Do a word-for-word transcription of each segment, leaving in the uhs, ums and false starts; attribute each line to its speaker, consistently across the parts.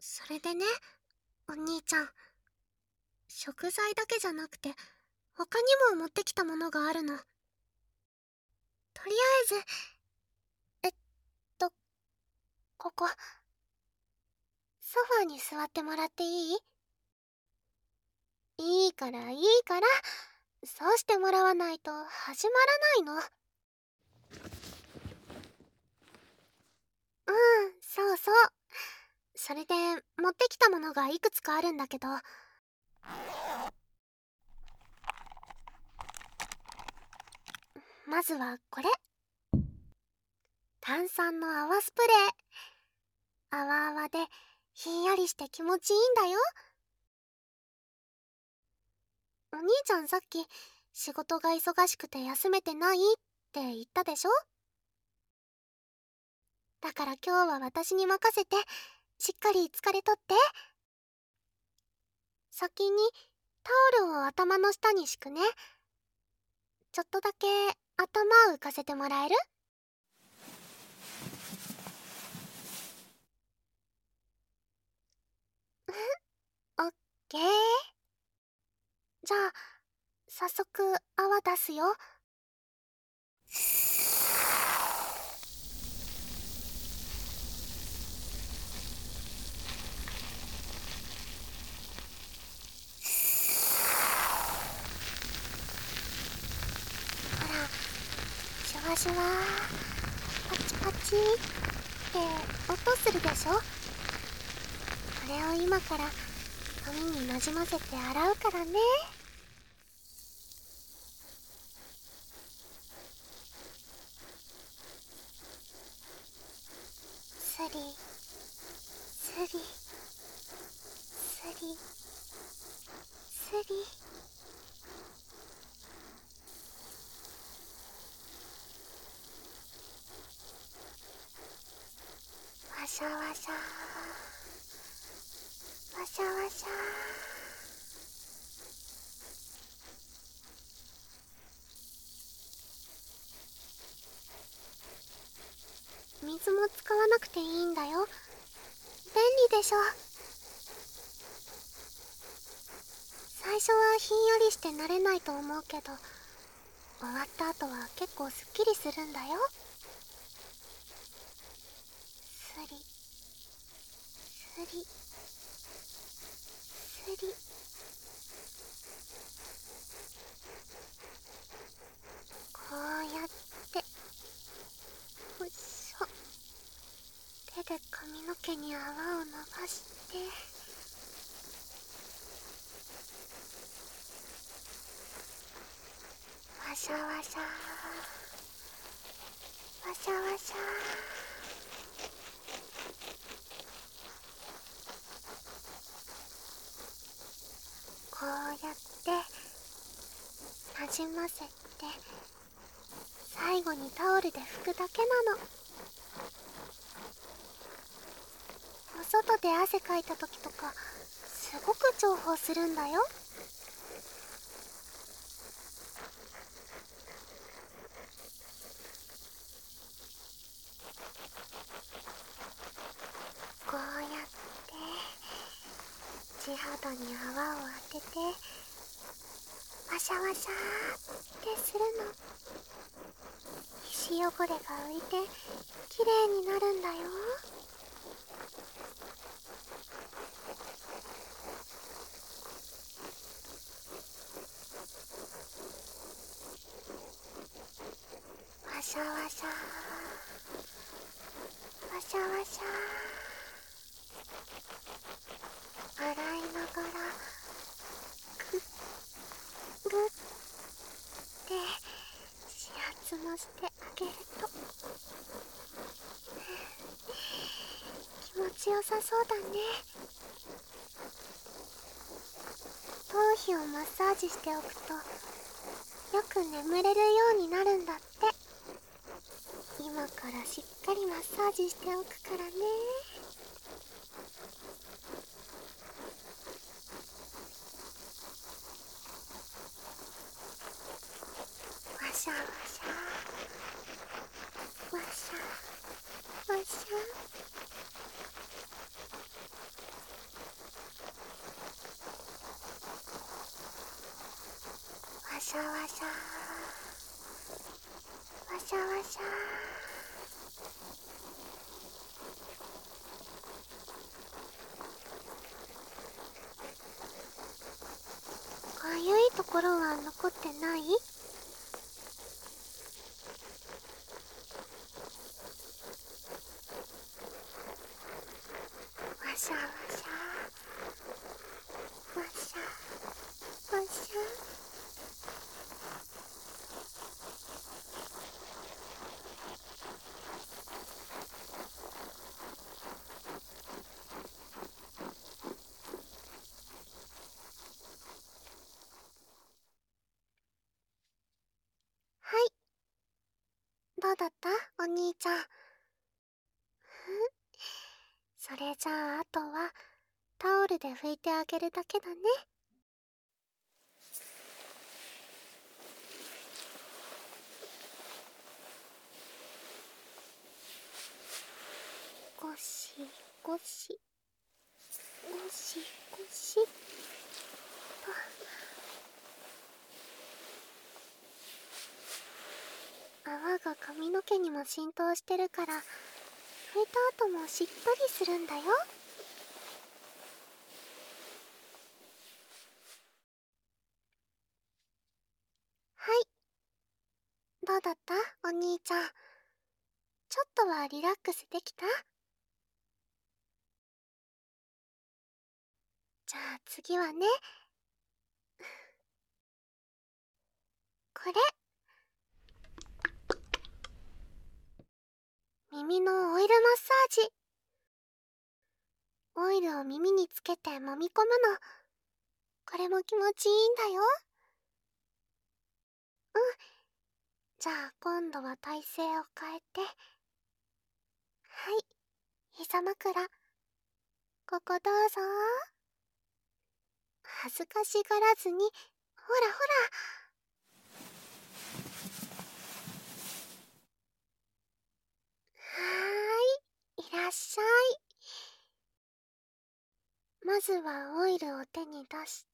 Speaker 1: それでね、お兄ちゃん、食材だけじゃなくて他にも持ってきたものがあるの。とりあえず、えっとここ、ソファーに座ってもらっていい？いいからいいから、そうしてもらわないと始まらないの。うん、そうそう。それで持ってきたものがいくつかあるんだけど、まずはこれ、炭酸の泡スプレー。泡泡でひんやりして気持ちいいんだよ。お兄ちゃんさっき仕事が忙しくて休めてないって言ったでしょ。だから今日は私に任せてしっかり疲れとって。先にタオルを頭の下に敷くね。ちょっとだけ頭を浮かせてもらえる？オッケー。じゃあ早速泡出すよ。ほら、シュワシュワ、パチパチって音するでしょ。これを今から髪になじませて洗うからね。スリスリスリスリ。ワシャワシャワシャワシャ。水も使わなくていいんだよ。便利でしょ。最初はひんやりして慣れないと思うけど、終わった後は結構すっきりするんだよ。スリスリスリ。こうやってよいしょ。手で髪の毛に泡を伸ばして、ワシャワシャワシャワシャ。こうやってなじませて、最後にタオルで拭くだけなの。お外で汗かいた時とかすごく重宝するんだよ。こうやって地肌に泡を当ててワシャワシャーってするの。皮脂汚れが浮いてきれいになるんだよ。ワシャワシャーワシャワシャー。洗いながらグッグッって指圧もしてあげると気持ちよさそうだね。頭皮をマッサージしておくとよく眠れるようになるんだって。今からしっかりマッサージしておくからね。ワシャワシャワシャワシャ。 シャワシャー、わしゃわしゃー。かゆいところは残ってない？わしゃわしゃー、わしゃわしゃー。はい、どうだったお兄ちゃん。それじゃああとはタオルで拭いてあげるだけだね。ゴシゴシゴシゴシと。泡が髪の毛にも浸透してるから、拭いた後もしっとりするんだよ。はい、どうだったお兄ちゃん。ちょっとはリラックスできた？じゃあ次はね、これ。耳のオイルマッサージ。オイルを耳につけて揉み込むの。これも気持ちいいんだよ。うん。じゃあ今度は体勢を変えて。はい、膝枕。ここどうぞ。恥ずかしがらずに、ほらほら。はーい、いらっしゃい。まずはオイルを手に出して、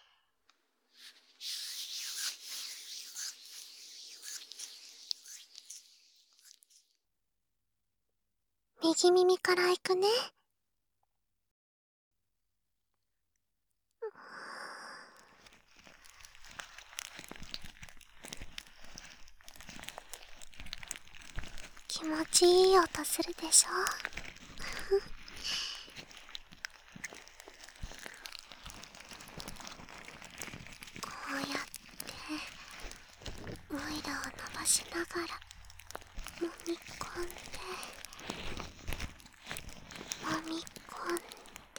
Speaker 1: 右耳からいくね。気持ちいい音するでしょ。こうやってオイルを伸ばしながら揉み込んで、揉み込んで、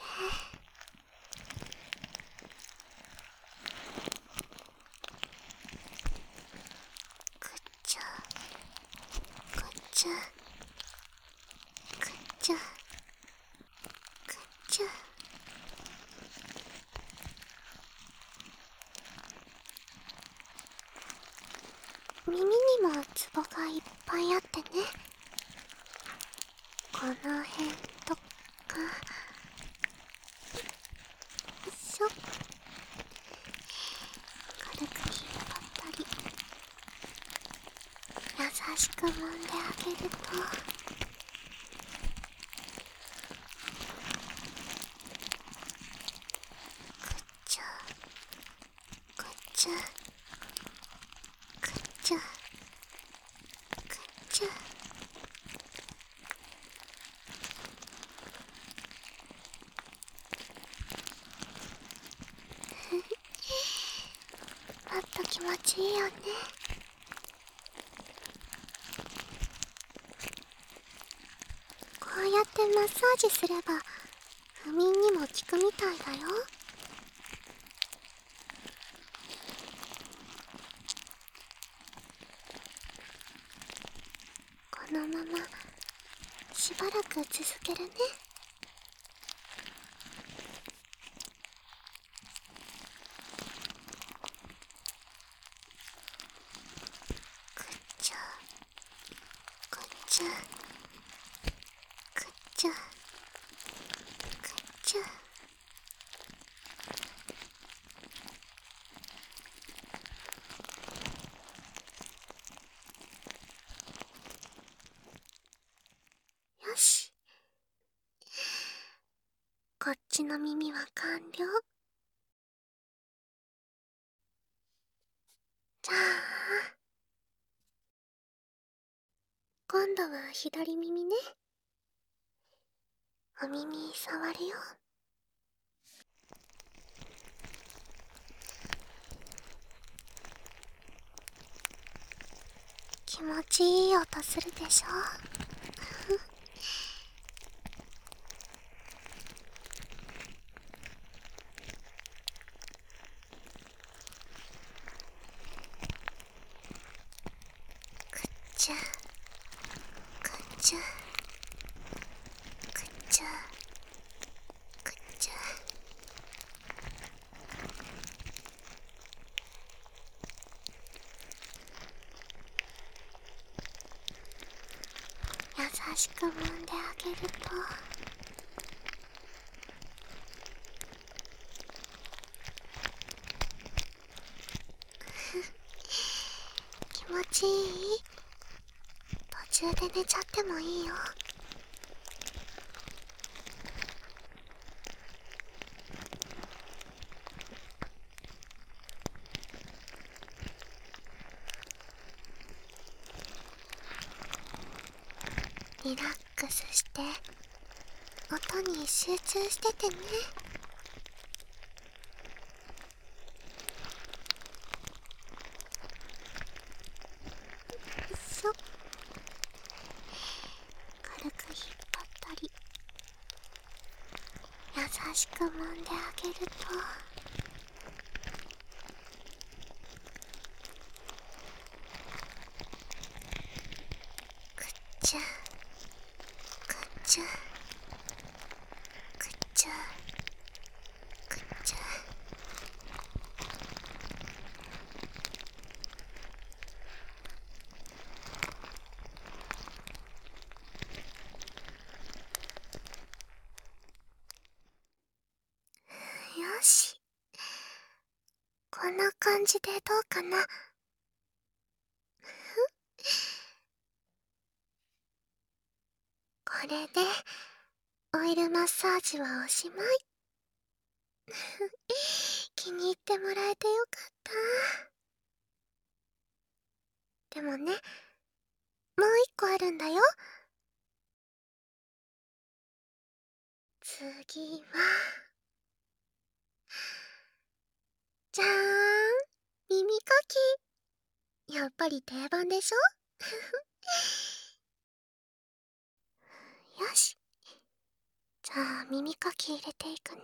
Speaker 1: くっちゃくっちゃくっちゃくっちゃ。耳にもツボがいっぱいあってね。この辺とか、よいしょ。軽く引っ張ったり、優しく揉んであげると、くっちゃくっちゃくっちゃくっちゃ。もっと気持ちいいよね。こうやってマッサージすれば不眠にも効くみたいだよ。このまましばらく続けるね。くっちゃくっちゃくっちゃくっちゃ。 こっちの耳は完了。じゃあ今度は左耳ね。お耳触るよ。気持ちいい音するでしょ。くっちゃくっちゃくっちゃくっちゃ。優しく揉んであげると気持ちいい？途中で寝ちゃってもいいよ。リラックスして音に集中しててね。そっ、軽く引っ張ったり優しく揉んであげるとくっちゃくっちゃくっちゃくっちゃ。よし、こんな感じでどうかな。これでオイルマッサージはおしまい。気に入ってもらえてよかった。でもね、もう一個あるんだよ。次はじゃーん、耳かき。やっぱり定番でしょ。よし、じゃあ耳かき入れていくね。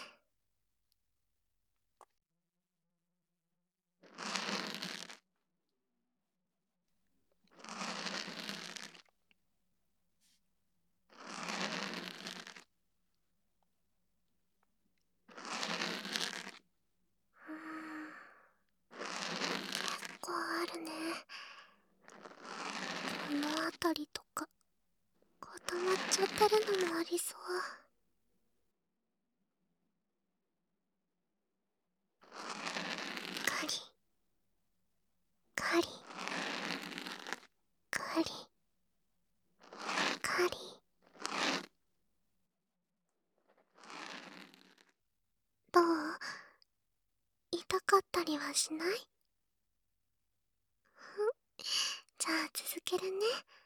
Speaker 1: うーん、結構あるね。この辺りとか固まっちゃってるのもありそう。カリカリカリカリ。どう？痛かったりはしない？じゃあ続けるね。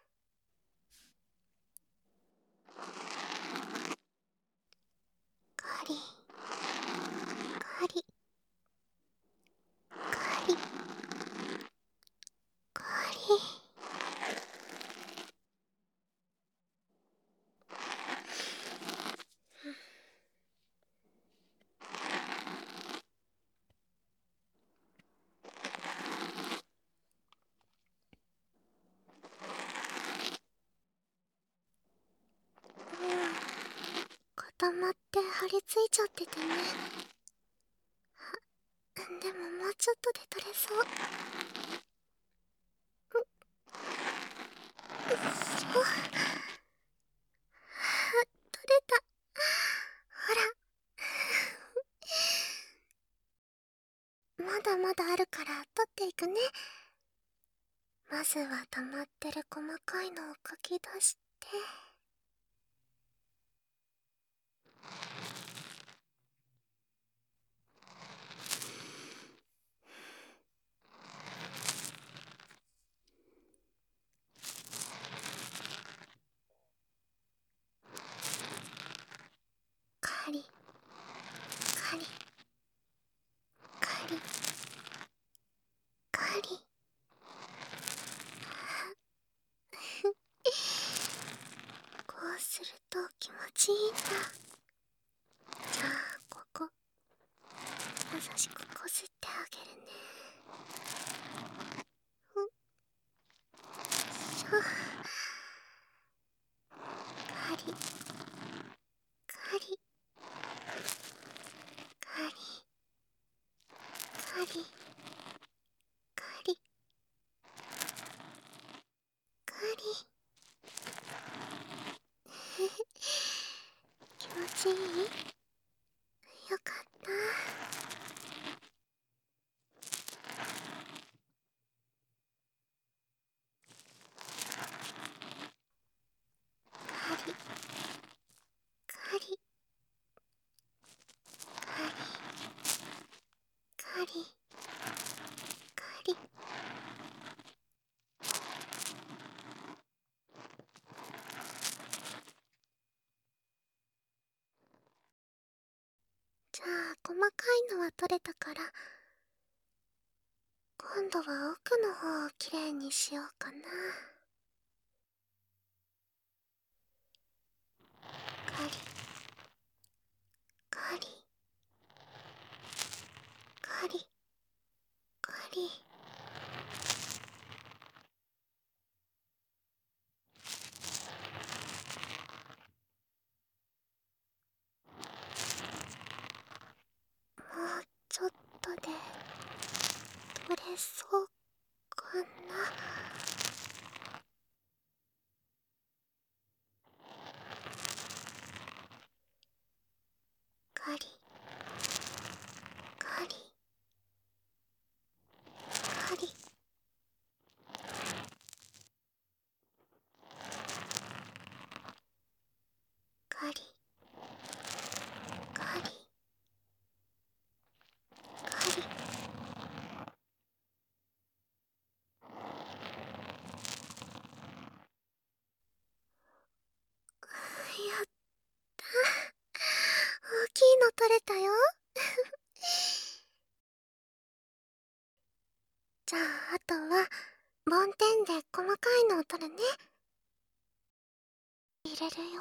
Speaker 1: カリカリカリカリ。うん、固まって張り付いちゃっててね。でももうちょっとで取れそう。うっそ、取れた。ほら、まだまだあるから取っていくね。まずは溜まってる細かいのをかき出して。 リカリカリカリ。こうすると気持ちいいんだ。じゃあここ優しくこすってあげるね。ふっしょ。カリカリカリカリカリカリ。気持ちいい？よかった。カリカリカリカリカリ。じゃあ細かいのは取れたから、今度は奥の方をきれいにしようかな。カリカリカリカリ。もうちょっとで取れそうかな。カリカリカリカリカリカリ。やった。大きいの取れたよ。じゃああとは梵天で細かいのを取るね。入れるよ。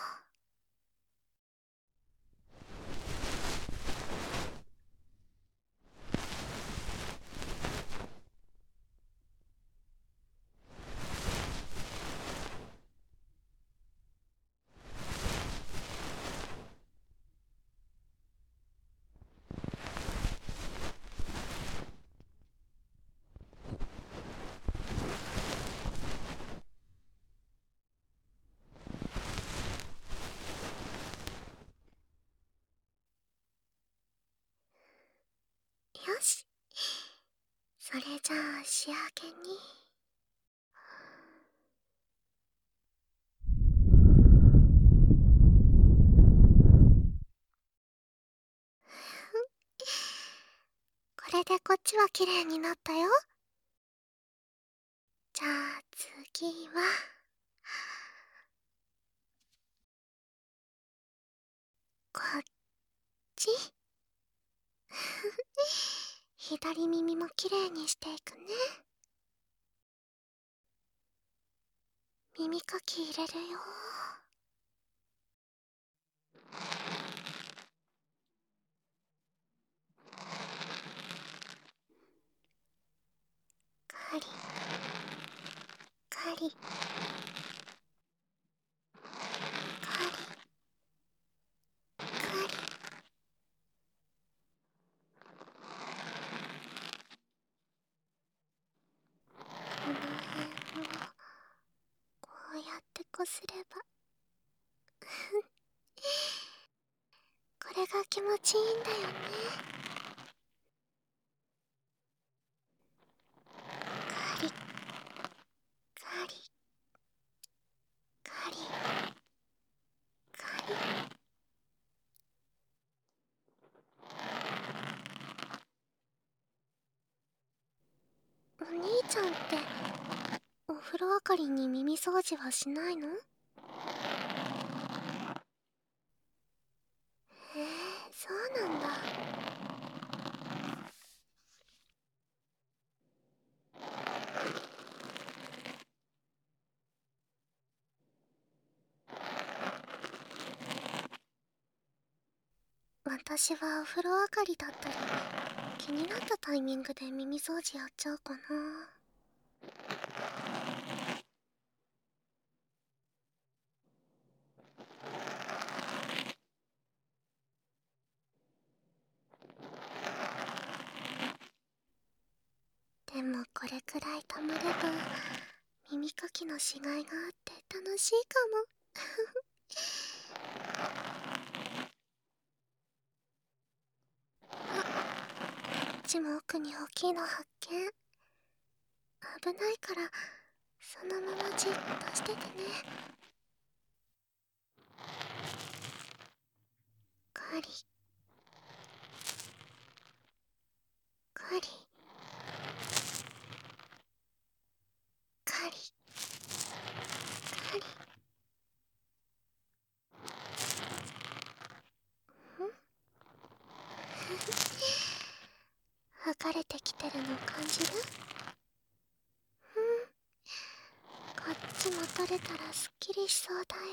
Speaker 1: よし、それじゃあ仕上げにこれでこっちはきれいになったよ。じゃあ次はこっち。左耳もきれいにしていくね。耳かき入れるよ。カリカリカリカリ。この辺をこうやってこすればこれが気持ちいいんだよね。カリカリカリカリ。お兄ちゃんってお風呂上がりに耳掃除はしないの？ そうなんだ。私はお風呂上がりだったり気になったタイミングで耳掃除やっちゃうかな。でもこれくらい溜まれば耳かきのしがいがあって楽しいかも。あ、こっちも奥に大きいの発見。危ないからそのままじっとしててね。カリカリカリカリ。ん剥がれてきてるの感じる？うん、こっちも取れたらすっきりしそうだよ。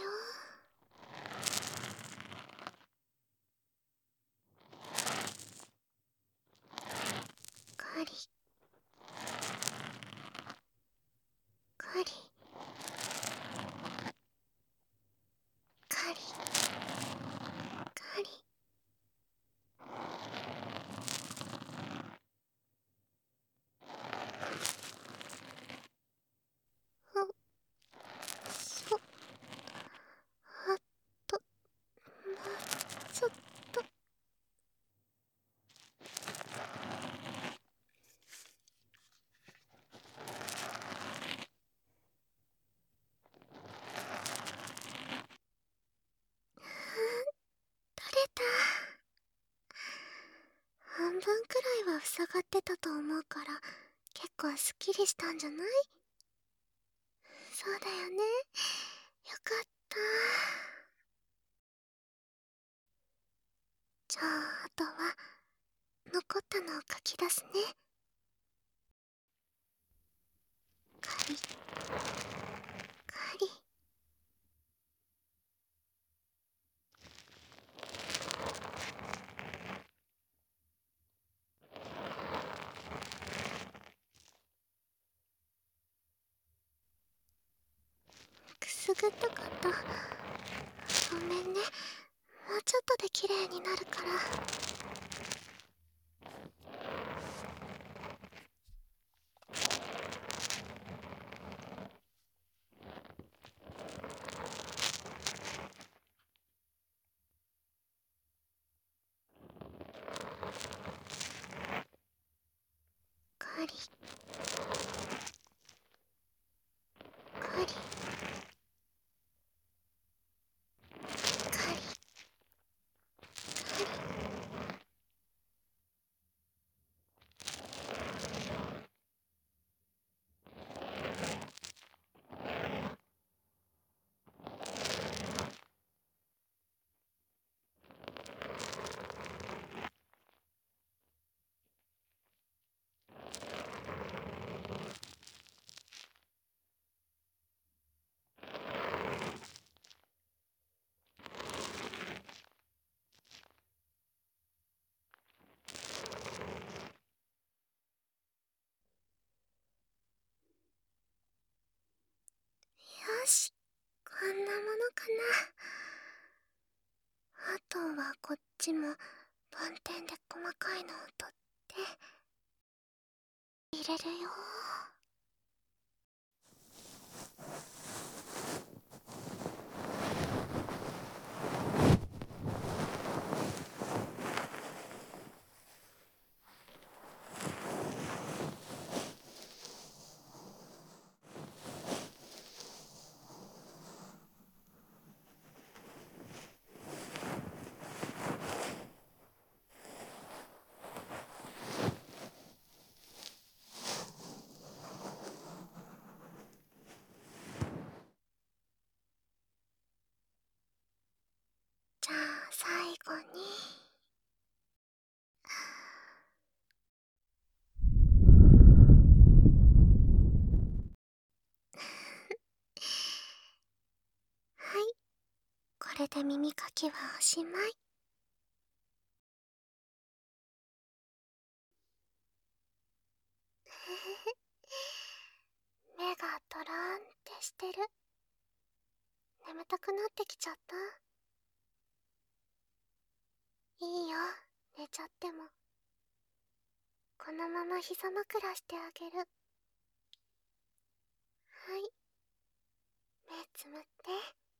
Speaker 1: カリカリカリカリ。あ、そ、あと、もうちょっと。取れた。半分くらいは塞がってたと思うから結構すっきりしたんじゃない？そうだよね。よかった。じゃああとは残ったのを書き出すね。カリカリ。くすぐったかった。ごめんね、もうちょっとで綺麗になるから。カリカリカリカリ。よし、こんなものかな。あとはこっちも梵天で細かいのを取って入れるよ。 耳かきはおしまい。目がトローンってしてる。眠たくなってきちゃった。いいよ、寝ちゃっても。このまま膝枕してあげる。はい、目つむって。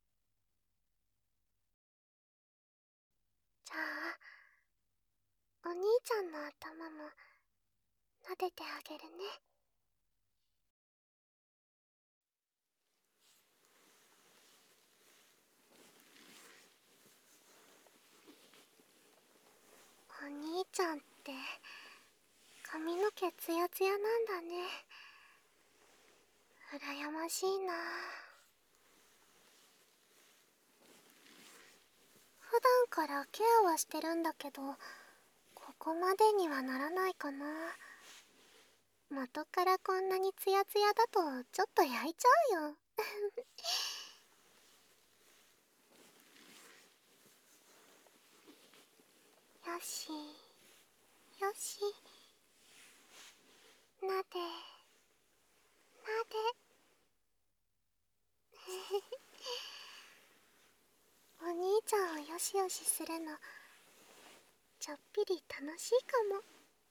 Speaker 1: じゃあお兄ちゃんの頭も撫でてあげるね。お兄ちゃんって髪の毛ツヤツヤなんだね。羨ましいな。普段からケアはしてるんだけど、ここまでにはならないかな。元からこんなにツヤツヤだとちょっと焼いちゃうよ。よしよし、なでなで。お兄ちゃんをよしよしするのちょっぴり楽しいかも。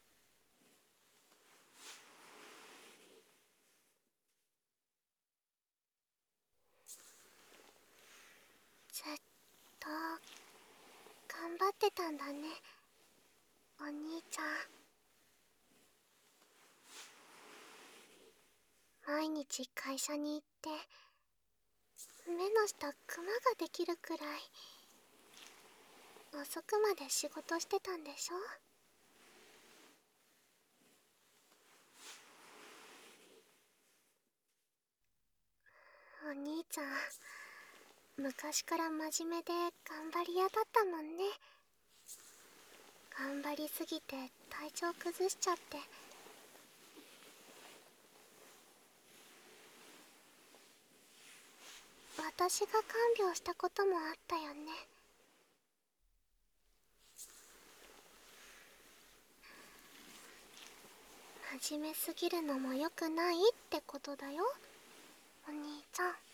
Speaker 1: ずっと頑張ってたんだね、お兄ちゃん。毎日会社に行って目の下クマができるくらい遅くまで仕事してたんでしょ。お兄ちゃん昔から真面目で頑張り屋だったもんね。頑張りすぎて体調崩しちゃって。私が看病したこともあったよね。真面目すぎるのも良くないってことだよ、お兄ちゃん。